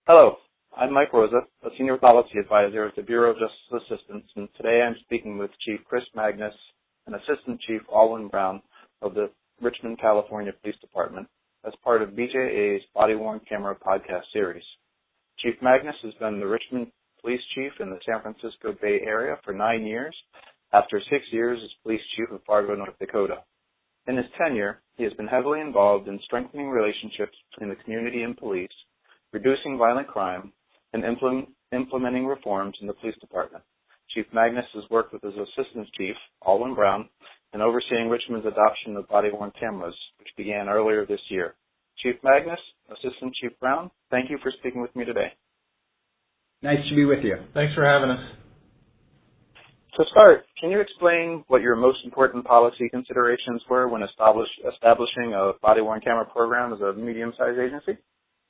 Hello, I'm Mike Rosa, a Senior Policy Advisor at the Bureau of Justice Assistance, and today I'm speaking with Chief Chris Magnus and Assistant Chief Alwyn Brown of the Richmond, California Police Department as part of BJA's Body-Worn Camera podcast series. Chief Magnus has been the Richmond Police Chief in the San Francisco Bay Area for 9 years, after 6 years as Police Chief of Fargo, North Dakota. In his tenure, he has been heavily involved in strengthening relationships between the community and police, reducing violent crime, and implementing reforms in the police department. Chief Magnus has worked with his Assistant Chief, Alwyn Brown, in overseeing Richmond's adoption of body-worn cameras, which began earlier this year. Chief Magnus, Assistant Chief Brown, thank you for speaking with me today. Nice to be with you. Thanks for having us. To start, can you explain what your most important policy considerations were when establishing a body-worn camera program as a medium-sized agency?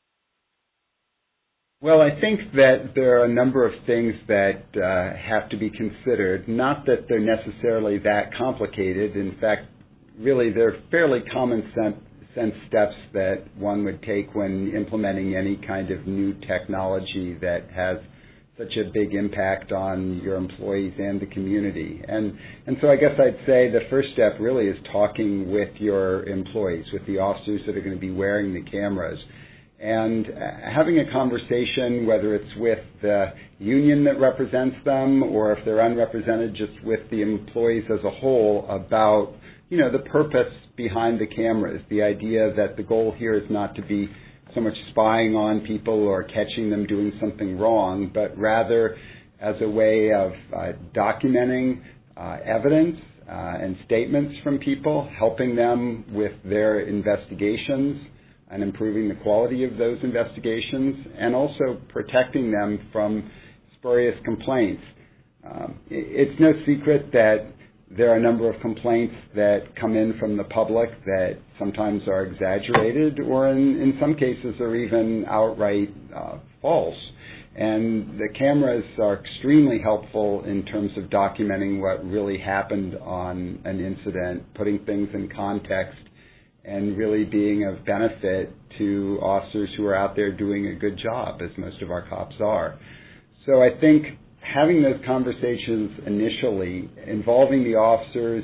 Well, I think that there are a number of things that have to be considered, not that they're necessarily that complicated. In fact, really, they're fairly common sense steps that one would take when implementing any kind of new technology that has such a big impact on your employees and the community. And so I guess I'd say the first step really is talking with your employees, with the officers that are going to be wearing the cameras, and having a conversation, whether it's with the union that represents them or if they're unrepresented, just with the employees as a whole about, the purpose behind the cameras, the idea that the goal here is not to be so much spying on people or catching them doing something wrong, but rather as a way of documenting evidence and statements from people, helping them with their investigations and improving the quality of those investigations, and also protecting them from spurious complaints. It's no secret that there are a number of complaints that come in from the public that sometimes are exaggerated or in some cases are even outright false. And the cameras are extremely helpful in terms of documenting what really happened on an incident, putting things in context, and really being of benefit to officers who are out there doing a good job, as most of our cops are. So I think having those conversations initially, involving the officers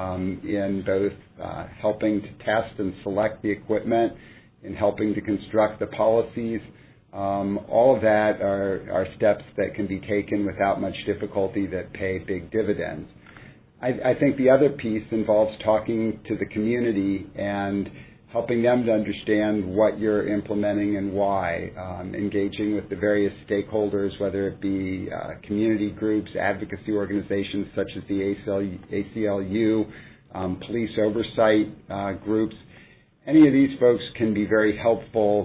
in both helping to test and select the equipment, in helping to construct the policies, all of that are steps that can be taken without much difficulty that pay big dividends. I think the other piece involves talking to the community and helping them to understand what you're implementing and why, engaging with the various stakeholders, whether it be community groups, advocacy organizations such as the ACLU, police oversight groups. Any of these folks can be very helpful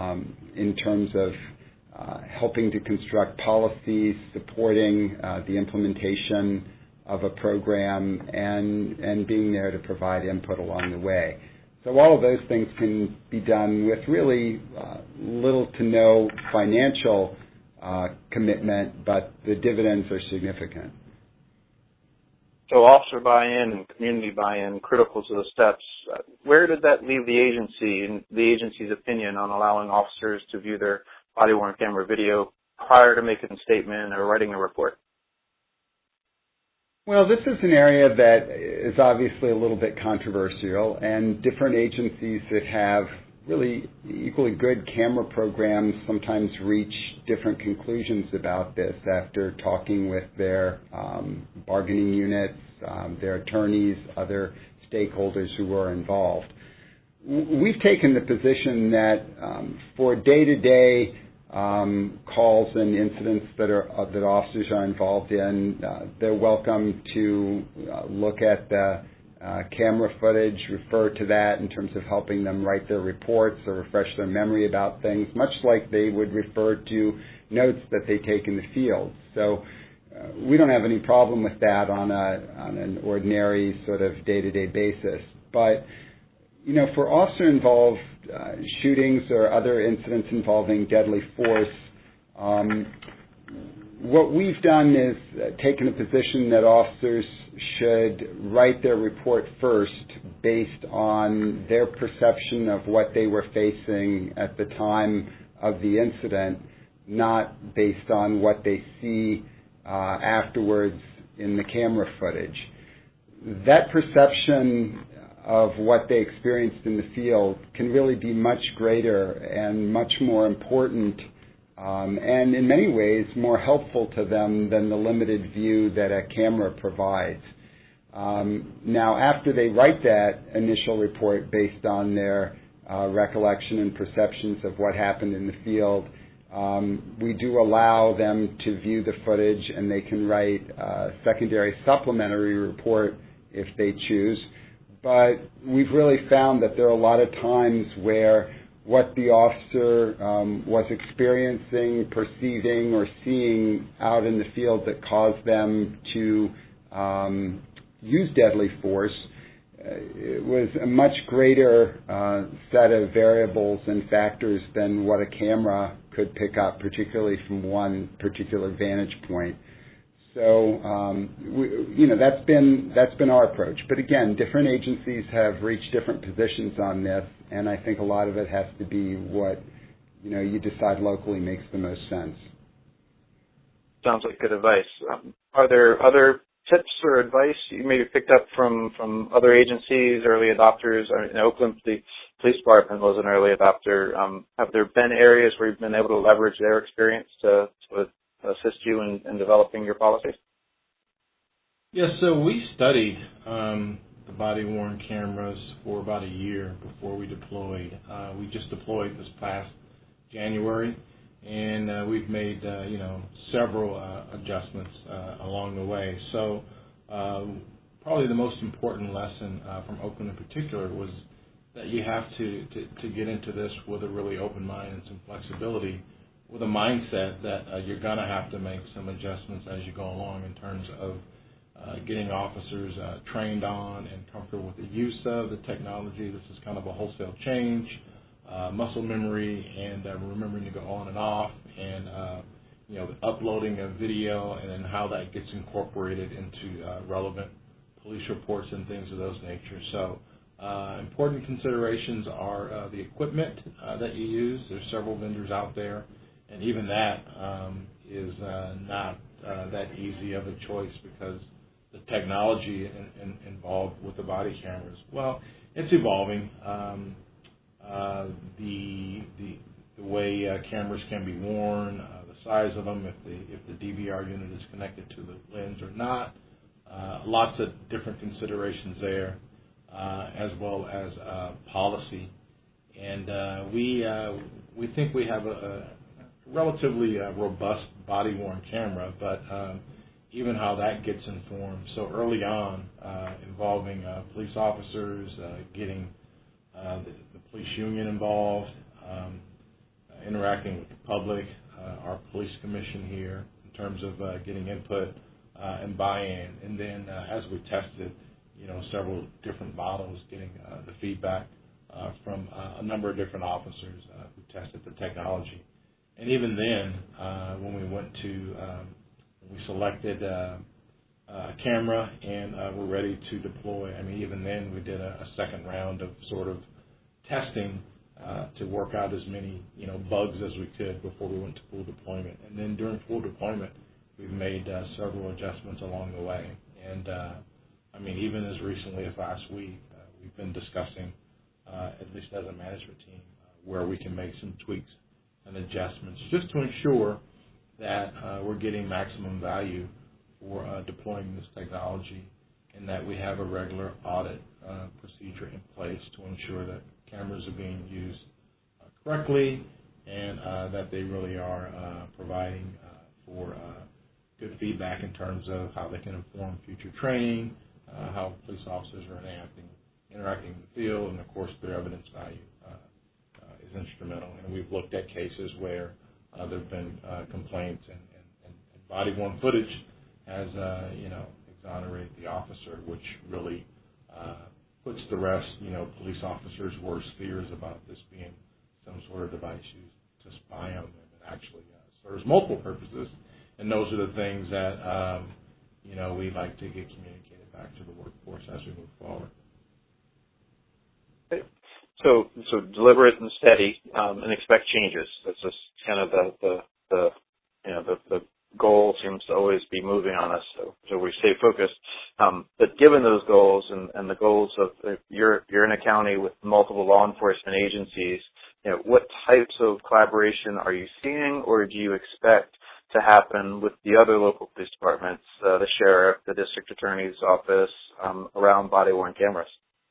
in terms of helping to construct policies, supporting the implementation of a program, and being there to provide input along the way. So all of those things can be done with really little to no financial commitment, but the dividends are significant. So officer buy-in and community buy-in, critical to the steps. Where did that leave the agency and the agency's opinion on allowing officers to view their body-worn camera video prior to making a statement or writing a report? Well, this is an area that is obviously a little bit controversial, and different agencies that have really equally good camera programs sometimes reach different conclusions about this after talking with their bargaining units, their attorneys, other stakeholders who are involved. We've taken the position that for day-to-day calls and incidents that officers are involved in, they're welcome to look at the camera footage, refer to that in terms of helping them write their reports or refresh their memory about things, much like they would refer to notes that they take in the field. So we don't have any problem with that on an ordinary sort of day-to-day basis. But for officer-involved shootings or other incidents involving deadly force, what we've done is taken a position that officers should write their report first based on their perception of what they were facing at the time of the incident, not based on what they see afterwards in the camera footage. That perception of what they experienced in the field can really be much greater and much more important, and in many ways more helpful to them than the limited view that a camera provides. Now, after they write that initial report based on their recollection and perceptions of what happened in the field, we do allow them to view the footage, and they can write a secondary supplementary report if they choose. But we've really found that there are a lot of times where what the officer was experiencing, perceiving, or seeing out in the field that caused them to use deadly force, it was a much greater set of variables and factors than what a camera could pick up, particularly from one particular vantage point. So, that's been our approach. But again, different agencies have reached different positions on this, and I think a lot of it has to be what you decide locally makes the most sense. Sounds like good advice. Are there other tips or advice you maybe picked up from other agencies, early adopters? In Oakland, the police department was an early adopter. Have there been areas where you've been able to leverage their experience to assist you in developing your policies? Yes, so we studied the body-worn cameras for about a year before we deployed. We just deployed this past January, and we've made several adjustments along the way. So probably the most important lesson from Oakland in particular was that you have to get into this with a really open mind and some flexibility, with a mindset that you're going to have to make some adjustments as you go along in terms of getting officers trained on and comfortable with the use of the technology. This is kind of a wholesale change, muscle memory, and remembering to go on and off, and the uploading of video, and then how that gets incorporated into relevant police reports and things of those nature. So important considerations are the equipment that you use. There's several vendors out there, and even that is not that easy of a choice, because the technology involved with the body cameras, well, it's evolving. The way cameras can be worn, the size of them, if the DVR unit is connected to the lens or not, lots of different considerations there, as well as policy. And we think we have a relatively robust body-worn camera, but even how that gets informed. So early on, involving police officers, getting the police union involved, interacting with the public, our police commission here, in terms of getting input and buy-in. And then as we tested, several different models, getting the feedback from a number of different officers who tested the technology. And even then, when we went to, we selected a camera and we're ready to deploy. I mean, even then we did a second round of sort of testing to work out as many, bugs as we could before we went to full deployment. And then during full deployment, we've made several adjustments along the way. And even as recently as last week, we've been discussing, at least as a management team, where we can make some tweaks and adjustments just to ensure that we're getting maximum value for deploying this technology, and that we have a regular audit procedure in place to ensure that cameras are being used correctly, and that they really are providing for good feedback in terms of how they can inform future training, how police officers are interacting in the field, and of course their evidence value is instrumental. And we've looked at cases where there have been complaints, and body-worn footage has exonerated the officer, which really puts to rest police officers' worst fears about this being some sort of device used to spy on them. It actually serves multiple purposes, and those are the things that we like to get communicated back to the workforce as we move forward. So deliberate and steady, and expect changes. That's just kind of the seems to always be moving on us, so we stay focused. But given those goals and the goals of you're in a county with multiple law enforcement agencies, what types of collaboration are you seeing, or do you expect to happen with the other local police departments, the sheriff, the district attorney's office, around body-worn cameras?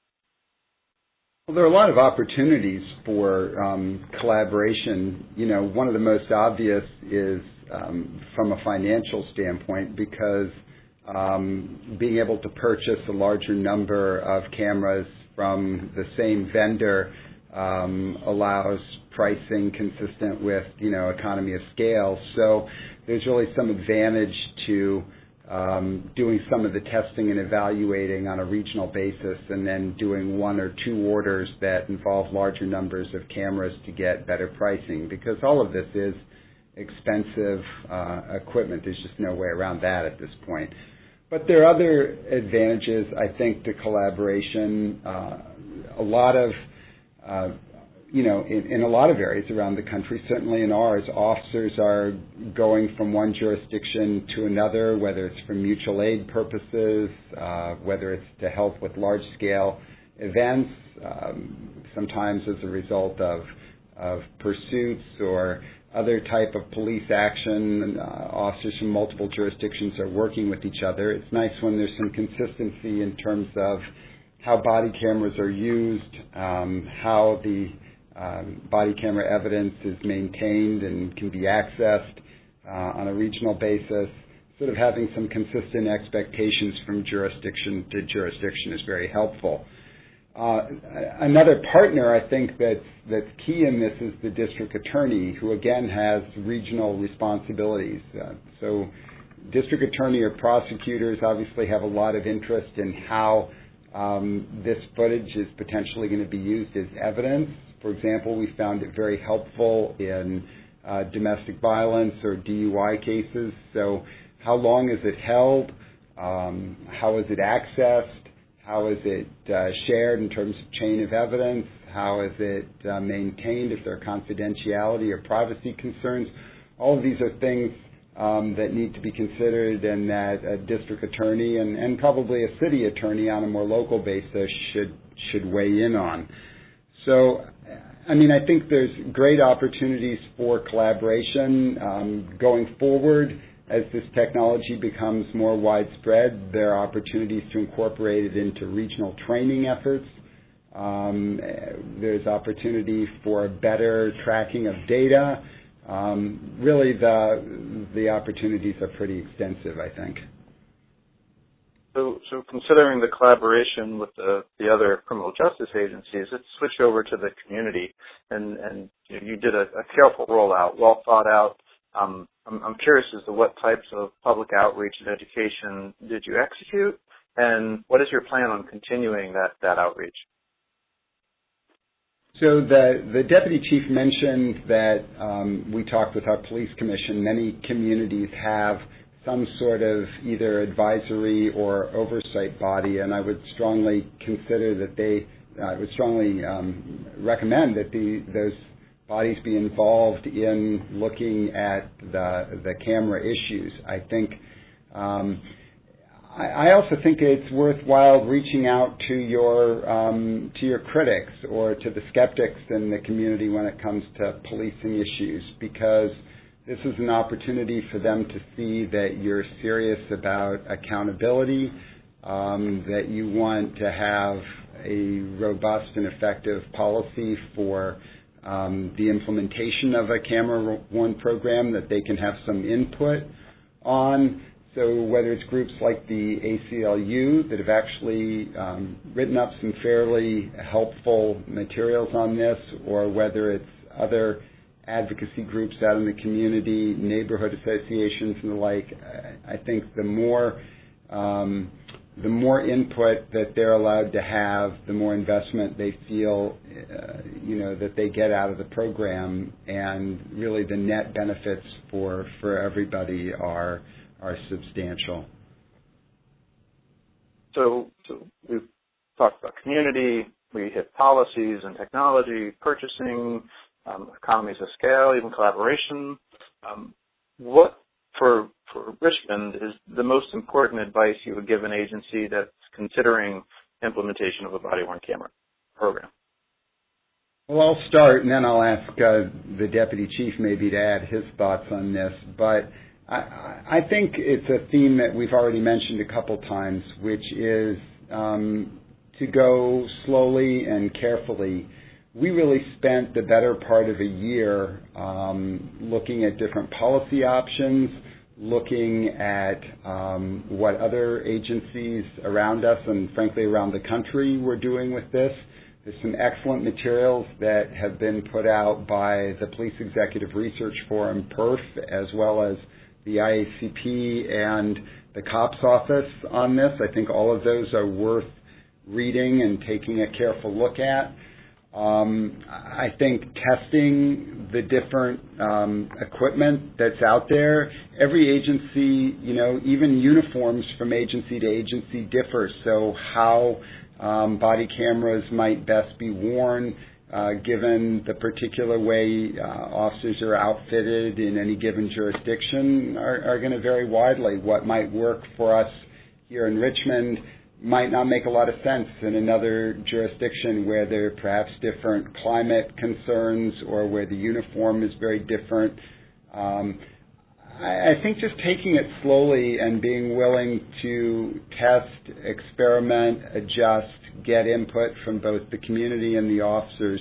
Well, there are a lot of opportunities for collaboration. One of the most obvious is from a financial standpoint, because being able to purchase a larger number of cameras from the same vendor allows pricing consistent with, economy of scale. So there's really some advantage to doing some of the testing and evaluating on a regional basis, and then doing one or two orders that involve larger numbers of cameras to get better pricing, because all of this is expensive equipment. There's just no way around that at this point. But there are other advantages, I think, to collaboration. A lot of in a lot of areas around the country, certainly in ours, officers are going from one jurisdiction to another, whether it's for mutual aid purposes, whether it's to help with large-scale events, sometimes as a result of pursuits or other type of police action. Officers from multiple jurisdictions are working with each other. It's nice when there's some consistency in terms of how body cameras are used, how the body camera evidence is maintained and can be accessed on a regional basis. Sort of having some consistent expectations from jurisdiction to jurisdiction is very helpful. Another partner, I think, that's key in this is the district attorney, who again has regional responsibilities. So district attorney or prosecutors obviously have a lot of interest in how this footage is potentially going to be used as evidence. For example, we found it very helpful in domestic violence or DUI cases. So how long is it held? How is it accessed? How is it shared in terms of chain of evidence? How is it maintained if there are confidentiality or privacy concerns? All of these are things that need to be considered, and that a district attorney and probably a city attorney on a more local basis should weigh in on. So, I think there's great opportunities for collaboration going forward. As this technology becomes more widespread, there are opportunities to incorporate it into regional training efforts. There's opportunity for better tracking of data. Really, the opportunities are pretty extensive, I think. So considering the collaboration with the other criminal justice agencies, let's switch over to the community. And you did a careful rollout, well thought out. I'm curious as to what types of public outreach and education did you execute, and what is your plan on continuing that outreach? So the deputy chief mentioned that we talked with our police commission. Many communities have some sort of either advisory or oversight body, and I would strongly consider that I would strongly recommend that those bodies be involved in looking at the camera issues. I think I also think it's worthwhile reaching out to your critics or to the skeptics in the community when it comes to policing issues, because this is an opportunity for them to see that you're serious about accountability, that you want to have a robust and effective policy for the implementation of a camera-worn program that they can have some input on. So whether it's groups like the ACLU that have actually written up some fairly helpful materials on this, or whether it's other advocacy groups out in the community, neighborhood associations and the like, I think the more input that they're allowed to have, the more investment they feel, that they get out of the program, and really the net benefits for everybody are substantial. So we've talked about community, we hit policies and technology, purchasing, economies of scale, even collaboration. What for Richmond mentioned, is the most important advice you would give an agency that's considering implementation of a body-worn camera program? Well, I'll start, and then I'll ask the Deputy Chief maybe to add his thoughts on this. But I think it's a theme that we've already mentioned a couple times, which is to go slowly and carefully. We really spent the better part of a year looking at different policy options, looking at what other agencies around us and frankly around the country were doing with this. There's some excellent materials that have been put out by the Police Executive Research Forum, PERF, as well as the IACP and the COPS office on this. I think all of those are worth reading and taking a careful look at. I think testing the different equipment that's out there. Every agency, even uniforms from agency to agency differ. So how body cameras might best be worn given the particular way officers are outfitted in any given jurisdiction are going to vary widely. What might work for us here in Richmond might not make a lot of sense in another jurisdiction where there are perhaps different climate concerns or where the uniform is very different. I think just taking it slowly and being willing to test, experiment, adjust, get input from both the community and the officers,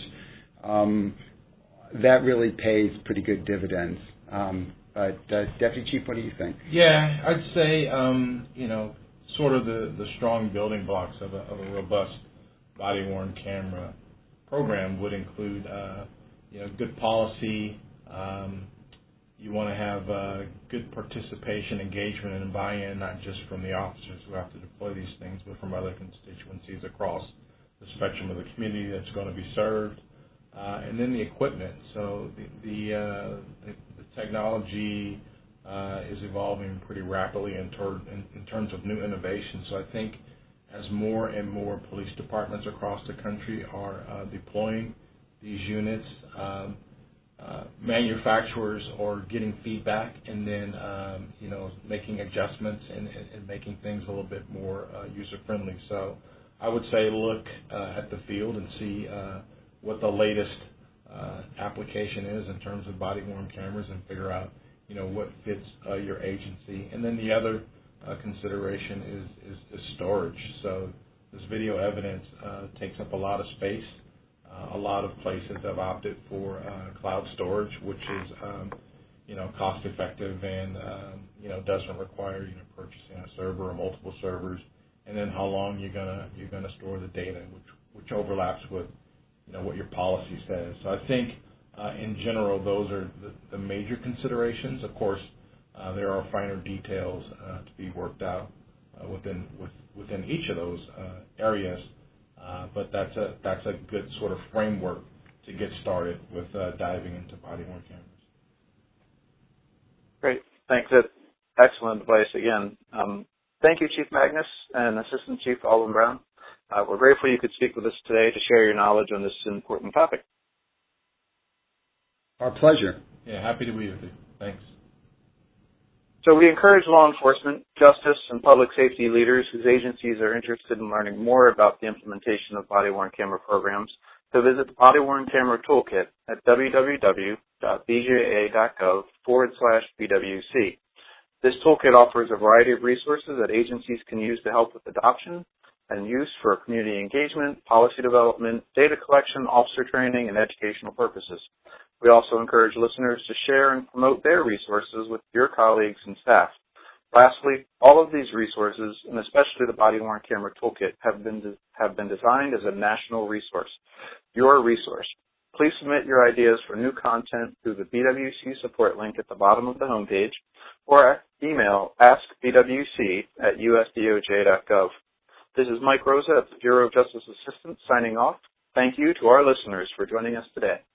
that really pays pretty good dividends. But Deputy Chief, what do you think? Yeah, I'd say, sort of the strong building blocks of a robust body-worn camera program would include, good policy. You want to have good participation, engagement, and buy-in, not just from the officers who have to deploy these things, but from other constituencies across the spectrum of the community that's going to be served. And then the equipment. So the technology is evolving pretty rapidly in terms of new innovation. So I think as more and more police departments across the country are deploying these units, manufacturers are getting feedback and then, making adjustments and making things a little bit more user-friendly. So I would say look at the field and see what the latest application is in terms of body-worn cameras and figure out, what fits your agency. And then the other consideration is storage. So this video evidence takes up a lot of space. A lot of places have opted for cloud storage, which is, cost-effective and, doesn't require purchasing a server or multiple servers, and then how long you're gonna store the data, which overlaps with, what your policy says. So I think, in general, those are the major considerations. Of course, there are finer details to be worked out within each of those areas. But that's a good sort of framework to get started with diving into body-worn cameras. Great. Thanks. That's excellent advice again. Thank you, Chief Magnus and Assistant Chief Alwyn Brown. We're grateful you could speak with us today to share your knowledge on this important topic. Our pleasure. Yeah, happy to be with you. Thanks. So we encourage law enforcement, justice, and public safety leaders whose agencies are interested in learning more about the implementation of body-worn camera programs to visit the Body-Worn Camera Toolkit at www.bga.gov/BWC. This toolkit offers a variety of resources that agencies can use to help with adoption and use for community engagement, policy development, data collection, officer training, and educational purposes. We also encourage listeners to share and promote their resources with your colleagues and staff. Lastly, all of these resources, and especially the Body-Worn Camera Toolkit, have been designed as a national resource, your resource. Please submit your ideas for new content through the BWC support link at the bottom of the homepage or email askbwc@usdoj.gov. This is Mike Rosa at the Bureau of Justice Assistance signing off. Thank you to our listeners for joining us today.